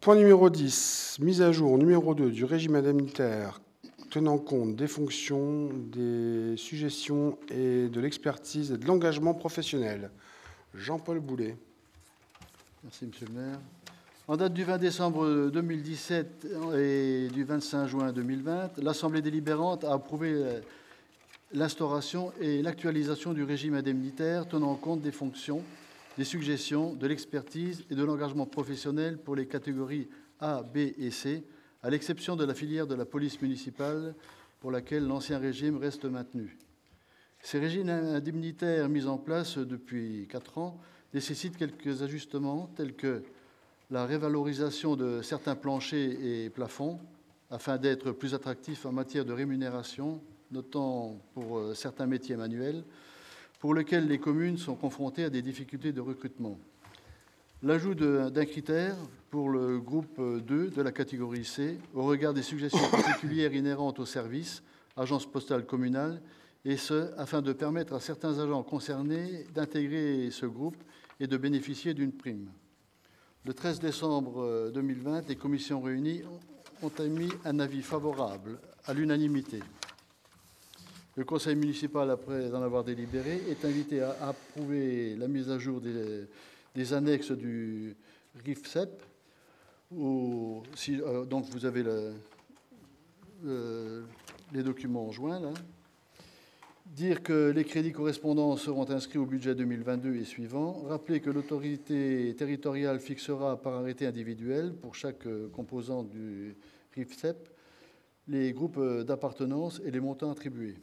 Point numéro 10, mise à jour numéro 2 du régime indemnitaire tenant compte des fonctions, des suggestions et de l'expertise et de l'engagement professionnel. Jean-Paul Boulet. Merci, Monsieur le maire. En date du 20 décembre 2017 et du 25 juin 2020, l'Assemblée délibérante a approuvé l'instauration et l'actualisation du régime indemnitaire tenant compte des fonctions, des suggestions, de l'expertise et de l'engagement professionnel pour les catégories A, B et C, à l'exception de la filière de la police municipale pour laquelle l'ancien régime reste maintenu. Ces régimes indemnitaires mis en place depuis 4 ans nécessitent quelques ajustements tels que la révalorisation de certains planchers et plafonds afin d'être plus attractifs en matière de rémunération, notamment pour certains métiers manuels, pour lesquels les communes sont confrontées à des difficultés de recrutement. L'ajout d'un critère pour le groupe 2 de la catégorie C, au regard des suggestions particulières inhérentes au service, agence postale communale, et ce, afin de permettre à certains agents concernés d'intégrer ce groupe et de bénéficier d'une prime. Le 13 décembre 2020, les commissions réunies ont émis un avis favorable à l'unanimité. Le conseil municipal, après en avoir délibéré, est invité à approuver la mise à jour des annexes du RIFSEP. Donc, vous avez les documents joints, là. Dire que les crédits correspondants seront inscrits au budget 2022 et suivant. Rappeler que l'autorité territoriale fixera par arrêté individuel pour chaque composant du RIFSEP les groupes d'appartenance et les montants attribués.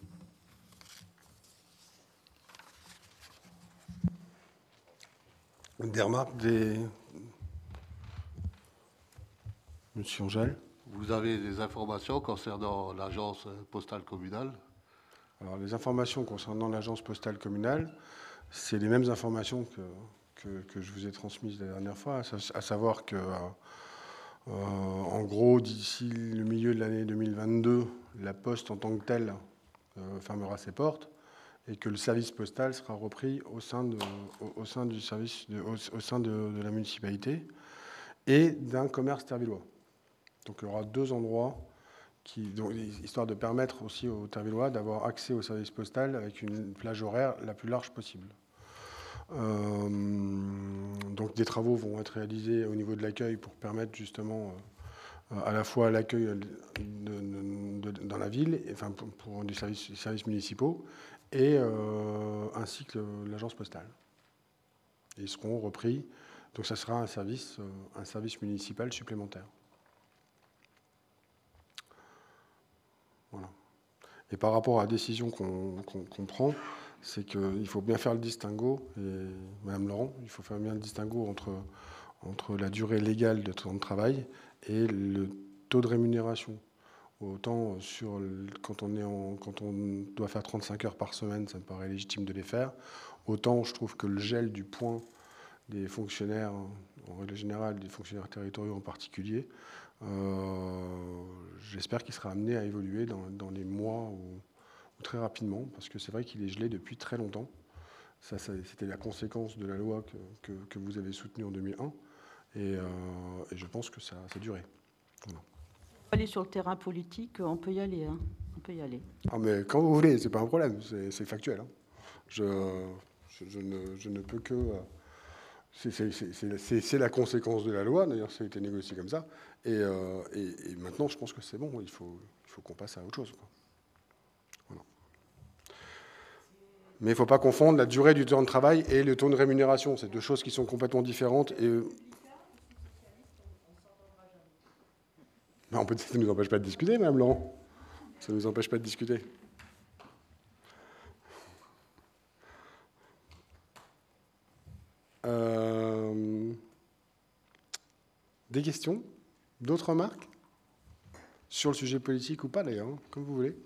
Des remarques Monsieur Angèle. Vous avez des informations concernant l'agence postale communale? Alors, les informations concernant l'agence postale communale, c'est les mêmes informations que je vous ai transmises la dernière fois, à savoir que, en gros, d'ici le milieu de l'année 2022, la Poste en tant que telle fermera ses portes et que le service postal sera repris au sein de la municipalité et d'un commerce tervillois. Donc, il y aura 2 endroits histoire de permettre aussi aux Tervillois d'avoir accès au service postal avec une plage horaire la plus large possible. Donc des travaux vont être réalisés au niveau de l'accueil pour permettre justement à la fois l'accueil dans la ville, enfin pour des services municipaux, et ainsi que l'agence postale. Et ils seront repris, donc ça sera un service municipal supplémentaire. Voilà. Et par rapport à la décision qu'on prend, c'est qu'il faut bien faire le distinguo, et Madame Laurent, il faut faire bien le distinguo entre la durée légale de temps de travail et le taux de rémunération. Autant quand on doit faire 35 heures par semaine, ça me paraît légitime de les faire. Autant je trouve que le gel du point des fonctionnaires, en règle générale, des fonctionnaires territoriaux en particulier, j'espère qu'il sera amené à évoluer dans les mois ou très rapidement, parce que c'est vrai qu'il est gelé depuis très longtemps. C'était la conséquence de la loi que vous avez soutenue en 2001, et je pense que ça a duré. Voilà. Aller sur le terrain politique, on peut y aller. Hein. On peut y aller. Ah, mais quand vous voulez, c'est pas un problème, c'est factuel. Hein. Je ne peux que... C'est la conséquence de la loi, d'ailleurs ça a été négocié comme ça, et maintenant je pense que c'est bon, il faut qu'on passe à autre chose, quoi. Voilà. Mais il ne faut pas confondre la durée du temps de travail et le taux de rémunération, c'est 2 choses qui sont complètement différentes. Et... Non, ça ne nous empêche pas de discuter, Mme Laurent. Ça ne nous empêche pas de discuter. Des questions? D'autres remarques? Sur le sujet politique ou pas, d'ailleurs, hein, comme vous voulez.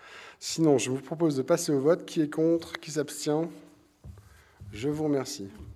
Sinon, je vous propose de passer au vote. Qui est contre? Qui s'abstient? Je vous remercie.